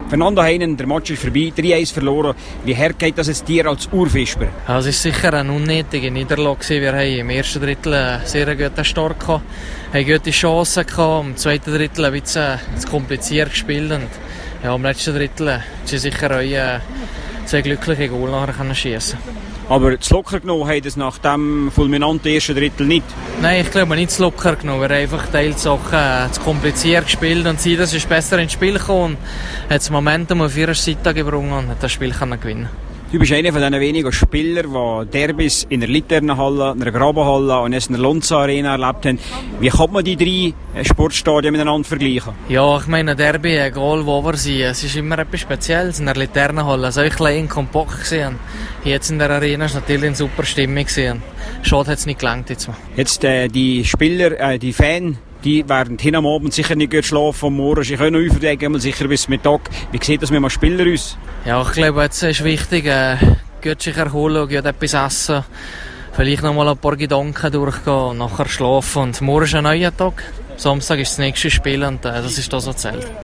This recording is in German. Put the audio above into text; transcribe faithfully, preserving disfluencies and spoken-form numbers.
Fernando Heinen, der Match ist vorbei, drei eins verloren. Wie hart geht das jetzt dir als Urfisper? Ja, es war sicher eine unnötige Niederlage. Wir haben im ersten Drittel einen sehr guten Start gehabt, haben gute Chancen gehabt, im zweiten Drittel ein bisschen zu kompliziert gespielt. Und ja, im letzten Drittel haben sie sicher auch äh, zwei glückliche Goal nachher schießen. Aber zu locker genommen haben das nach dem fulminanten ersten Drittel nicht? Nein, ich glaube nicht zu locker genommen. Wir haben einfach Teil Sachen äh, zu kompliziert gespielt und sie das ist besser ins Spiel gekommen und hat das Momentum auf ihrer Seite gebrungen und hat das Spiel können gewinnen. Du bist einer von diesen wenigen Spielern, die Derbys in der Liternenhalle, in der Grabenhalle und jetzt in der Lonza Arena erlebt haben. Wie kann man die drei Sportstadien miteinander vergleichen? Ja, ich meine, Derby, egal wo wir sind, es ist immer etwas Spezielles. In der Liternenhalle, so klein, kompakt gesehen. Jetzt in der Arena war natürlich eine super Stimmung gesehen. Schade hat es nicht gelangt jetzt mal. Jetzt äh, die Spieler, äh, die Fans, die werden hin am Abend sicher nicht gut schlafen am Morgen. Sie können aufdecken, sicher bis Mittag. Wie sieht das mit dem Spieler aus? Ja, ich glaube, jetzt ist wichtig, äh, gut sich erholen, gut etwas essen, vielleicht noch mal ein paar Gedanken durchgehen und nachher schlafen. Und morgen ist ein neuer Tag. Samstag ist das nächste Spiel und äh, das ist das, was zählt.